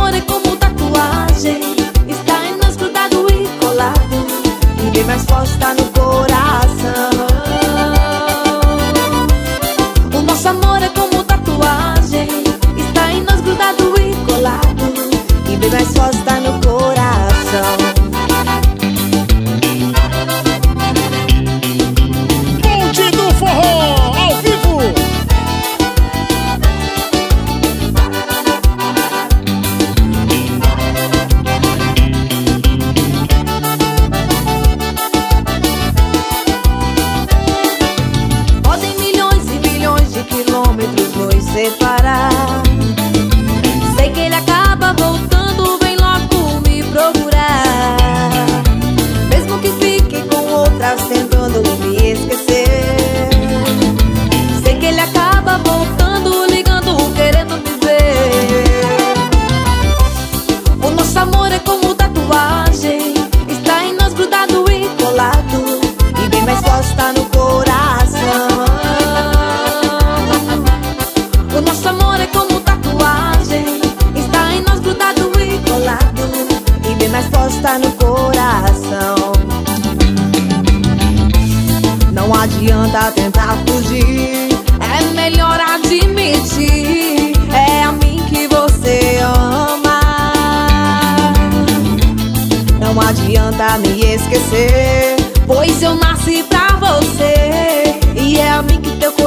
amor é como tatuagem, está em nós grudado e colado, e bem mais forte está no coração. O nosso amor é como tatuagem, está em nós grudado e colado, e bem mais forte está no coração. Ponte do Forró, ao vivo. Podem milhões e milhões de quilômetros nos separar, sei que ele acaba voltando, vem logo me procurar. Mesmo que fique com outras tentando me esquecer, sei que ele acaba voltando, ligando, querendo me ver. O nosso amor é como tatuagem, está em nós grudado e colado, e bem mais forte está no coração. O nosso amor é como tatuagem, está em nós grudado e colado, e bem mais forte está no coração. Não adianta tentar fugir, é melhor admitir, é a mim que você ama. Não adianta me esquecer, pois eu nasci pra você, e é a mim que teu coração